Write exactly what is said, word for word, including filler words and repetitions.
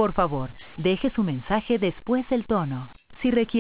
Por favor, deje su mensaje después del tono. Si requiere